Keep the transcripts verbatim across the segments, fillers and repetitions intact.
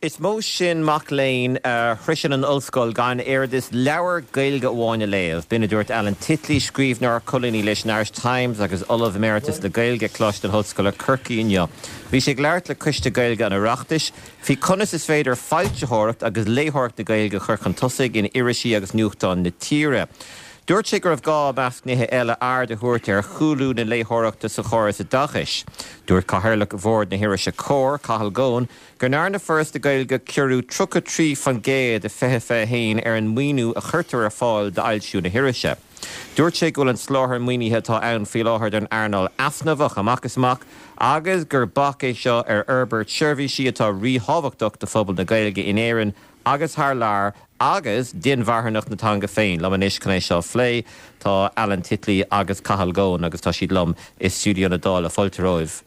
Is mó sin mac léin hrisin an ulscoil gan ar this leabhar gailge bháine léamh. Bína dúirt Alan Titley scríbhneoir colíní leis an Irish Times agus Olav Emeritus le gailge cloist an hoscoil a Kirkíneo. Bhí sé gglaart le cuiste gailge an Oireachtais, hí conas is féidir fáiltethireacht agus léthireacht na gailge chur an tosaigh in Irisí agus Nuachtáin na tíre. Dúirt sé gur bh gá measc nithe eile airde thuairt ar chuúlú na léthireachta sa chóras a dachais. Dúirt cathairleach bhórd na hiiriise cór, Cathal Gón, gur náir na first a gailge cearú trucha trí fan géad a fethe fé hain ar an muoinú a chuirtar ar fáil de ailsiú na hiiriise. Dúirt sé goil an sláthar muoinithe tá ann faoi láthair don Arnold Asnamach amachchasmach, agus gur bach é seo ar Herbert Shervisí atá ríthobhachtach de phobal na gailge in éireann agus thar lár agus din bharthnach na tanga féin lom an is canné seo phlé tá Alan Titley agus Cathal Gón agus tá siad lom is stúdio na dála Folteroibh.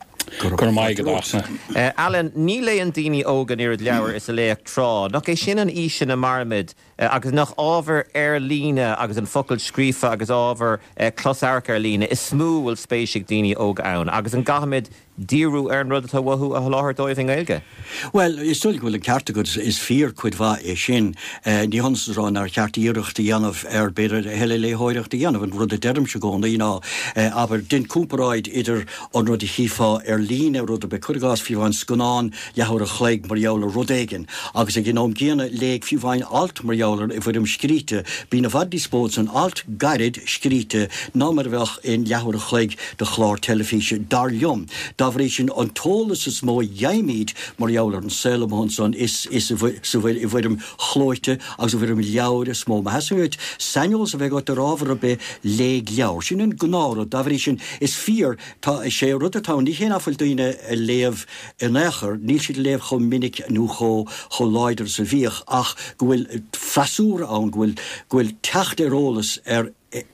Gur mai go dána. Alan, ní léon daoine ógan iad leabhar is a léach trá. Nach é sin an ísin na marmid agus nach ábhar ar líne agus an focail scrífa agus ábhar closarc ar líne is smú bhfuil spéisiigh daoine óg ann agus an gahamid díú ar an rud atá wathú a láthir dóibh gailge. Well, is still gohfuil an cearta go is fear chuid bha é sin. Ní honsrán ar cearta íireachta dhéanamh ar beidir heile léthireachta dhéanamh an rud a derm se gcóna íná. Aber din cúmparáid idir an rud i chifa ar líne rud a be chuirgás fiúhain scanán leabhar a chléig marheola rud éigen. Agus ag gnóm géana léig fiúhain alt marheolar i bfuidim scríte. Bína bhad dispós an alt garid scríte ná mar bheith in leabhar a chléig de chlár telefíse dar liom. Davréisisin an tólas is mó jaimíd marheolar an Selmhonson is is sa bhfuil i bhfuidim chlóite agus a bhfuidim leabhar smó. Ma hasúid Samuels a bheith got a rábhar a be léig leabhar. Sin an gnára davréisisin is fear tá sé rud atá ní chéna fuil daoine a léamh in éair, níl siad léamh chun minic nó cho cho láidir sa bhíoch ach go bhfuil frasúr ann go bhfuil techt arólas ar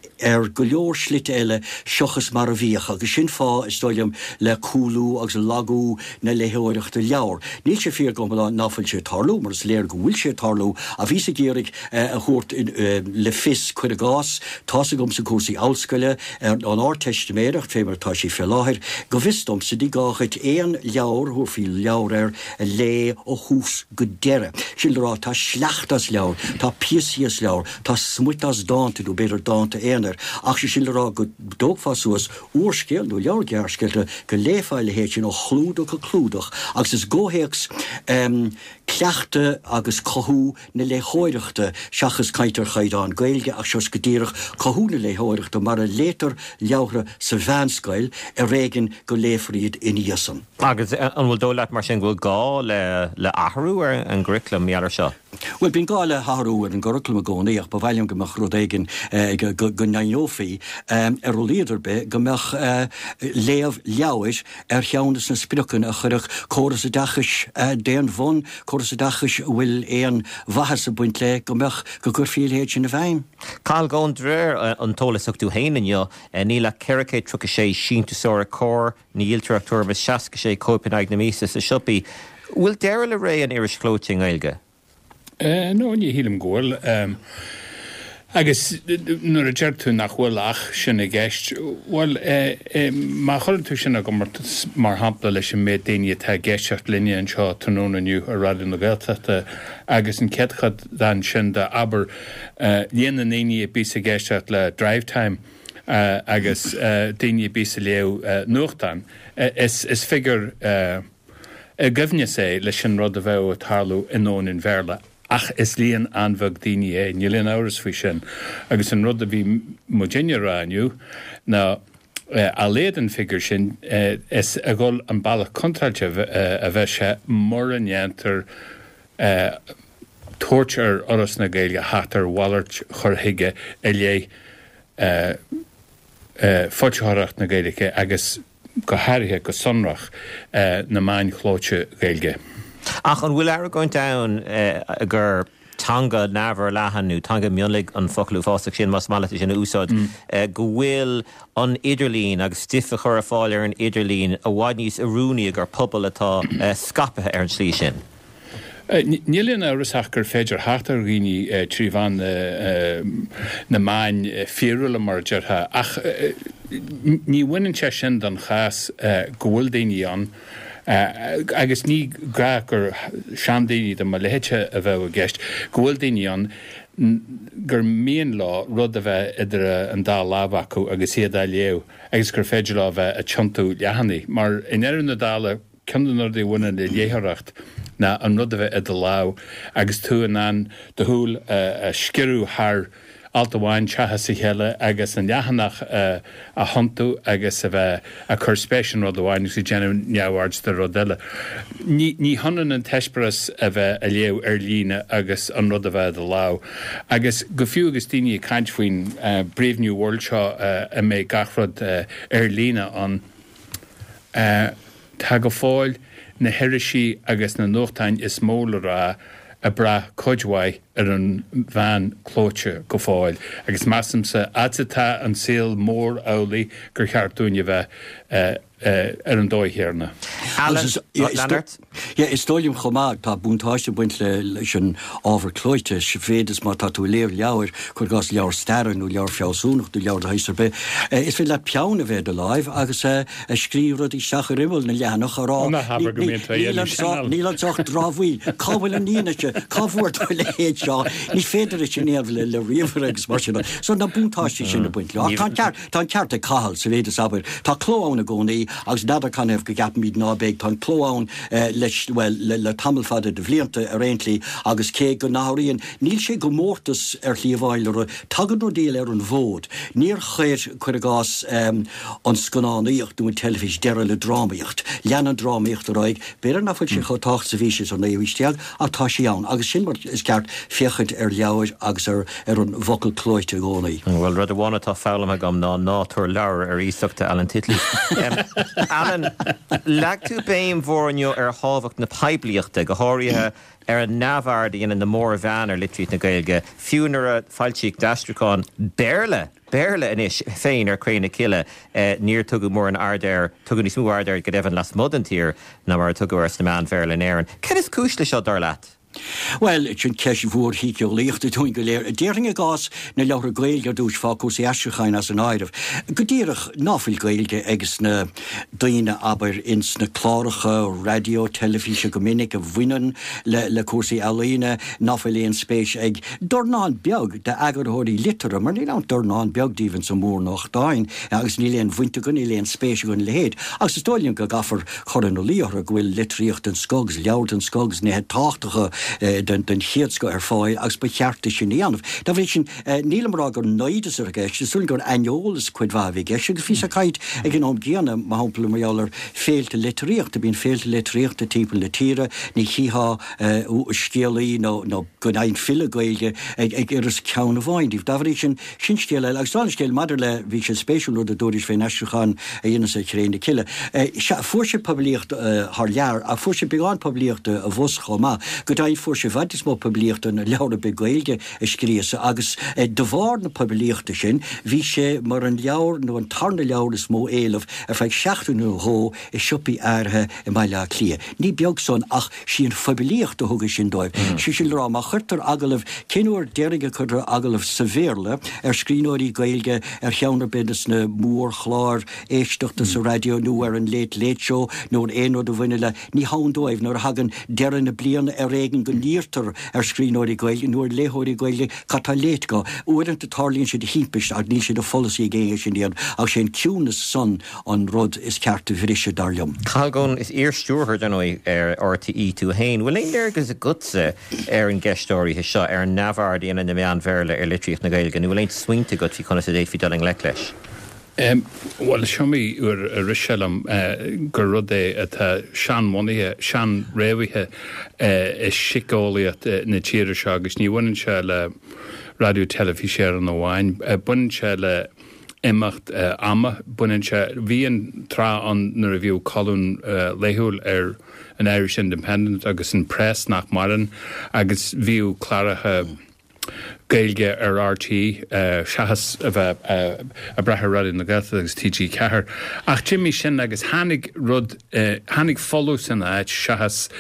er go leor slite eile seochas mar a bhíoch agus sin fá is stoilm le cúlú agus lagú na léthireachta leabhar. Níl sé fear go náfuil sé tarlú, mar is léir go bhfuil sé tarlú a bhí sa géirigh a chuirt le fis chuir a gás, tá sa gom sa cúsaí áilscoile an áir testméireacht fé mar tá sé fé láthir, go bhistom sa dí gáchait éon leabhar thu fi leabhar ar a lé ó hús go deire. Sin le rá tá sleachtas leabhar, tá piasías leabhar, tá smuitas dáanta dú beidir dáanta éanaar. Ach sé sin le rá go dógfasúas uorscéal nó leabhar gearrscéalte go léfáile héit sin ó chlúdach a clúdach. Agus is ggóhéics um, cleachta agus cothú na léthireachta seachas caiintear chaidán gailge ach seos go dtíirech cothú na léthireachta mar a létar leabhra sa bheanscail a réigen go léifríad in íosan. Agus an bhfuil dólaat mar sin bhfuil gá le, le athrú ar an griclam meallar seo? Well, bín gá le athrú ar an griclam a gcónaíoch ba bhailm go meach rud éigen go naiofií ar ó líidir be go meach léamh leabhais ar cheannas na spiochan a chuireach córas a dachas déan bhon, córas a dachas bhfuil éon bhathas a buint le go meach go gur fíorhéid sin na bhain. Cathal Gón dréir an tólasach tú héananne ní le ceiricé trucha sé sínta sóra cór ní ilteachtar me seaca sé Copenhagen na mísa sa siopaí. Bhfuil deire le ré an Irish clothing ailge? No, ní hílim ggóil. Agus nuair a deirtú nach bhfuil ach sinna gceist, bhfuil má cholann tú sinna go mar hampla leis an méid daoine tá gceisteacht linne an seo tanúna nniu a radin na Gaeltachta agus an ceadchad dan sin de aber dhéana naoine bí sa gceisteacht le drive time agus daoine bí sa léamh nuachtáin. Is is figur a gofne sé leis sin rud a bheith a tarlú inón in bhéarla. Ach is líon anmhag daoine é, ní líon áras faoi sin. Agus an rud a bhí Virginia rániu, ná a léad an figur sin is a ggóil an bailach contrailte a bheith sé mór an néantar tuairt oras na Gaeilge hátar wallart chorthaige a lé fáilteoireacht na Gaeilge agus go háirithe go sonrach na main chlóite Gaeilge. Ach an bhfuil ar going down uh, gur tanga nabhar lehanú, tanga mionlig an foclú fásach sin mas malata sin úsáid, mm. uh, go bhfuil an idirlín agus stifa chur a fáil ar an idirlín a bhaid níos arúnaí gur pobal atá uh, scapathe ar an slí sin. Nílíon áras gur féidir hátar rií trí bhain na main fíúla mar deartha ach ní bhainean te sin don chas go bhfuil daoine an agus ní gra gur seandaoine de mar lehéite a bheith a gceist, gohfuil daoine an gur míon lá rud a bheith idir an dá lábha acu agus iad a léo, agus gur féidir lá bheith a tiontú lehannaí. Mar in éan na dála ceannar dé bhna le létharacht na an rud a bheith idir lá, agus tú an an de thuúil a sciúú th alta bháin teatha sa chéile agus an lehanach uh, a hontu agus a bheith a chur spéisian rud a bháin agus i déanamh neamhhaird de rud eile. Ní, ní honan an teispras a bheith a léamh ar líne agus an rud a bheith a lá. Agus go fiú agus daoine a caint faoin uh, Brave New World seo uh, a mé gachrod uh, ar líne an uh, tá go fáil na heirisí agus na nuachtáin is móla rá a bra codhhaid ar an bhean clóite go fáil. Agus massam sa atata an síl mór álaí gur cheartúine bheith uh, uh, ar an dóithhéarna. Alan, Leonard? Ja, is tólium chomáag tá búntáiste buint le leis an ábhar clóite se féidir má tá tú léir leabhar chur gas leabhar staran ú leabhar feásúnach tú leabhar heisar be. Uh, is fé le peanna bheith de láimh agus uh, a scríb rud í seach rimmel na leanach ará. Níl anach dráhhuiil, cábhfuil an níanaise, cábhúirt le héad seo, ní féidir is sin éamh le le riomhar agus mar sinna. So na búntáiste sin na buint le. Tá ceart a cáil sa féidir sabair. Tá clóáin a gcónaí agus nada can hebh go gap míad nábéig tá clóáin uh, leis well le, le tamilfada de bhlianta a réintlí agus cé go náiríonn níl sé go mórtas ar llíomháil tagad nó díal ar an bhód. Níor chéir chuir a gás um, an sconánaíocht nó an telefís deire le drámaíocht. Leanan drámaíocht a roiig, béar nafuil sé chotácht sa bhísis an éhhuiisteag a tá sé ann. Agus sin mar is ceart féchant ar leabhar agus ar, ar an vocal clóite gcónaí. Well, rud a bhána tá fálam a gom ná nátar leabhar ar ísachta Alan Titley. um, Alan, lag tú béim mhórneo ar hábhacht na peibliachta go háirithe ar an nabhard in na mór bhean ar litríd na Gaeilge, fiúnar a fáiltíigh d'aistrúcháin béirle, béirle inis féin ar craoine cile uh, níor tugu mór an ardéir, tugu ní smú ardéir go dhéhann las modantír na mar tugu ar na man bhéirle in éireann. Cén is cúisle seo dar leat? Well, it sin ceis bhór híice léochtta tún go léir. Déirring a gás na leabhar Gaeilge dús fácú sé aistriúchain as an áirimh. Go dtíireach náfuil Gaeilge agus na daoine aber ins na chláiricha, radio, telefíse go minic a bhainean le, le cuasaí ealaíne, náfuil éon spéis ag dornáin beag de agarthirí litera, mar níl an dornáin beag díhann sa mór nach dáin, agus níl éon bhainte go níl éon spéis go le héad. Agus is dóilíonn go gafar choran ó líochra go bhfuil litríocht an scogs, leabhart an scogs, ne táchtacha Uh, den, den chiadsco ar fáil agus ba cheartta sin íanamh. Da bhí sin uh, nílamrá gur náidas ar a gceist, súil gur aineolalas cuid bhah gceist, agus fís a caid ag an ón gceanna má hampla maiall ar féilte litríocht, a bíon féilte litríocht a típa le tíre, ní chihá ú scéalaí nó nó go ein fila Gaeilge ag ag iras ceanna bháin. Da bhí sin sin scéala, agus dána scéal madidir le bhí sé spéisiúil a dúiris fé aistriúcháin a dhéana sa chréine cile. Fuair sé poblíocht th lear, a fuair sé beáin poblíocht a bhos chomá, go fuair sé bhaid mó poblíochta na leabhar be Gaeilge a scríosa agus eh, de bhar na poblíochta sin bhí sé mar an leabhar nó an tarna leabhar is mó éileh a feidh seachtú hó i siúpi airthe i maiile clia. Ní beag son ach síon poblíochta thuga sin dóibh. Mm. Si sin rá má chuirtar agalah cinúir deirige chuir agalah savéirle ar scríóirí Gaeilge ar cheannar benas na mór chláir éisteachta sa radio nó ar an late late show nó an éonú do bhaine le ní hán dóibh nó hagan deire na bliana ar réigen go níirtar ar scríóirí Gaeilge nuair léthóirí Gaeilge catá léit go uaireanta tarlíonn siad hímpist ag níl siad a folasí géige sin díon ach sé ciúnas son an rud is ceartta bhríise darlumm. Calgón is ír stúrthir denói ar R T E tú hain. Bhfuil éon léirgus a gutsa ar an geistóirí he seo ar an nabhard íana na meán bhéirle ar litríocht na Gaeilge, nu bhfuil éon swingta gut fi chuna sa déit fi daling le leis. Um, well, Shami ur Rishalam uh, gur rud é atá sean monithe, sean réimhithe uh, is sicólaíocht uh, na tíre seo agus ní bhaineann se le radio telefíséar an óháin, uh, baineann se le imacht uh, ama, baineann se bhíon trá an na review colún uh, léithúil ar an Irish Independent agus an press nach maran agus bhíú clarathe Gaeilge ar R T, uh, seachas a bheith uh, a brethir rud in na Gaeltha agus T G Cahir. Ach Jimmy sin agus hanig rud, uh, hanig follow san áit seachas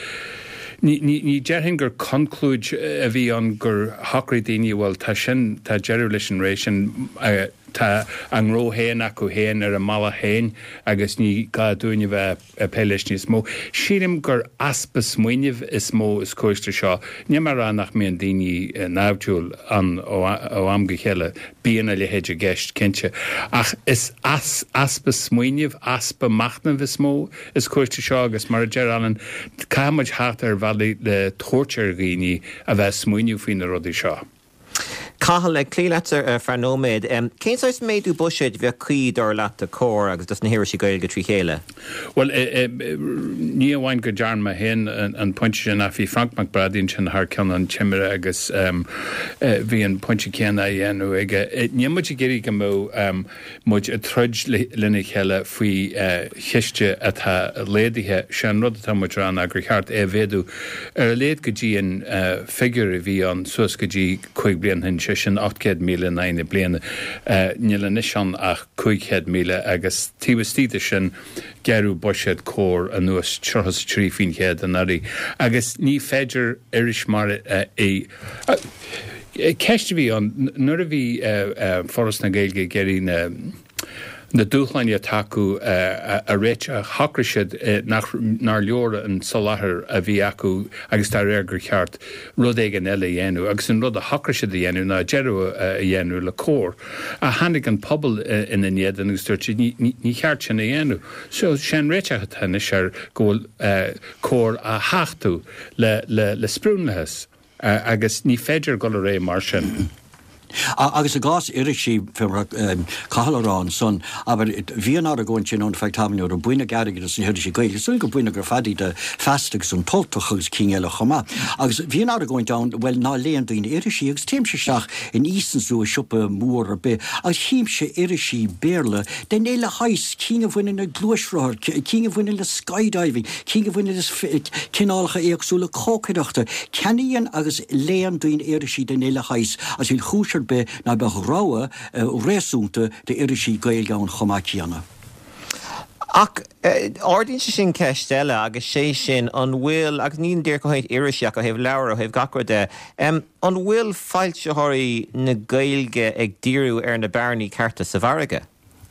ní ní dearthain gur conclúid a bhí an gur hacraí daoine bhfuil tá sin tá jeú leis an rééis sin Tá an róhéin acu héin ar a mala héin agus ní ga dúine bheith peis níos mó. Sírim gur aspa smuoineh is mó is cóiste seo. Ní mar an nach mion daoine nábhúil an ó amga chéile bíana le héidir gceist cinnte. Ach is as aspa smuoineh aspa machnamh is mó is cóiste seo agus mar dear an cáid háart ar bhelaí le tóirtear rií a bheith smuoineh faoin na rudaí seo. Cathal le clíletar ar fearnóméid, céinsáis méadú buisiid bheith cuid ar leat a cór agus dus na hir sí gailge trí chéile? Well, ní bhhain go dearma hen an pointe sin a bhí Frank McBradín sin th ceann an timire agus bhí an pointe céanna dhéanú ige. Ní muid géirí go mó muid a truid lena chéile faoi chiiste atá léadaithe sean rud atá muid ran agur cheart é bhéadú ar a léad go dtí an figur a bhí an suas go dtí chuig blian hin sin áttcéad míle naine bliana níle nisan ach chuigcéad míle agus tíbhtíide sin gearú buisiad cór a nuas tuchas trí fin chéad an airí. Agus ní féidir iris mar é ceiste bhí an nuair a bhí Forras na Gaeilge geirín na dúchlein taú a réit a chacraisiid nar leora an solathair a bhí acu agus tar réir gur cheart rud éige eile dhéanú, agus an rud a chacraisiid a dhéanú na dearú a dhéanú le cór. A hanig an pobl ina néad an ústúirte ní cheart sin a dhéanú. So sin réitecha taine ar ggóil cór a háchtú le sprúnlethas agus ní féidir go a ré mar sin. Agus a gás irisí cahalrán son, aber bhíon á a gcóin sin ón feictámú ar buine garige san hiidir sí gaige, sul go buine gur fadí de festagus an toltachugus cí eile chomá. Agus bhíon á a gcóin down, well ná léon daoine irisí, agus téimse seach in ísansú a siúpa mór a be, agus chiimse irisí béle, den éile hais cí a bhfuine na glúisráir, cí a bhfuine le skydiving, cí a bhfuine cinálacha éagsúla cócaireachta, ceníon agus léon daoine irisí den éile hais, as híl chúis be na be ráwe réúnta de irisí gailge an chomácianna. Ach, ordín se sin ceistile agus sé sin an bhfuil agus níon déir go héid iriseach a hebh leabhar a hebh gacra de. An bhfuil fáiltethirí na gailge ag díriú ar na bearnaí carta sa bharige?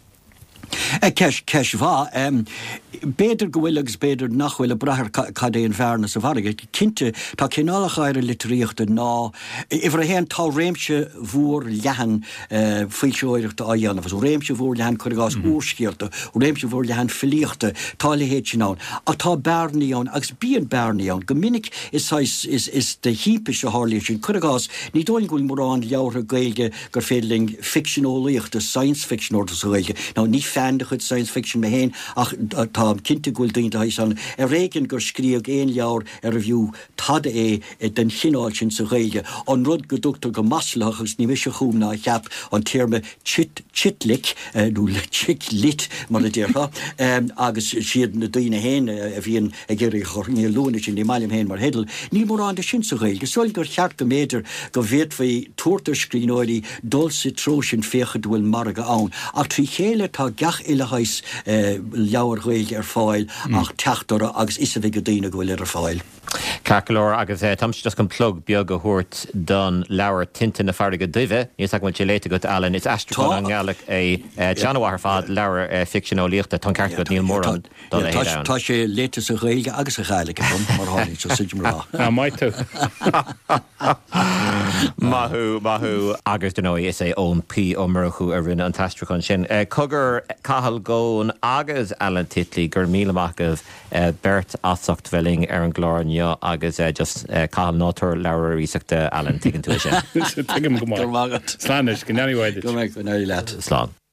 Ceis ceis bhá, béidir go bhfuil agus béidir nachhfuil a brethir cadé an bhearna sa bharige. Cinnte tá cinálacha ar a litríochta ná, ifar a héan tá réimse mhór lehan faoilseoireachta a dhéanamh, réimse mhór lehan chuirgás úrscéalta, réimse mhór lehan filíochta, tá le héad sin ann. A tá bearnaí ann, agus bíon bearnaí ann. Go minic is is de hípe se hálaí sin chuirgás, ní dóin gúil mórán leabhar gailge gur féling fictionolaíochta, science fiction orta sa gailge. Ná ní fan de chud science fiction me héin ach tá cinnte gúil daointe hais an a réigen gur scríog éon leabhar ar a bhiú tad é den chináil sin sa gailge. An rud go dúchttar go maslach agus ní mise chúmna a cheap an tíirme chit chitlik nó le chit lit mar a déirtha agus siad na daoine héin a bhíon a ggéirí chorní lúna sin ní mailim héin mar hedal. Ní mór an de sin sa gailge. Soil gur cheart go méidir go bhéad faoi tuairtar scríóirí dul sa tró sin fécha dúil mar a ann. A trí chéile tá gach ile hais leabhar gailge ar fáil ach teachtóra agus is a bhí go daoine go bhfuil ar fáil. Carcolór agus tam just go plug beag go thuirt don leabhar tinte na farige duibhe, níos ag muid léite go Alan, is astrú an ngealach é Januar fad leabhar fictionolaíochta tan ceart go níl mór an don é héad. Tá sé léite sa gailge agus a chailge mar hánig so sidim rá. Na mai tú. Mahu mahu agus den nói is é ón P ó marchu a rinne an tastrachan sin. Cogur Cathal Gón agus Alan Titley gur míle amach Bert Asacht Welling ar an glár agus just Cathal nátar leabhar ísachta Alan tuigeann tú sin. Tuigim go mar. Sláinis go nearhhaide. Go méid go nearí leat. Slán.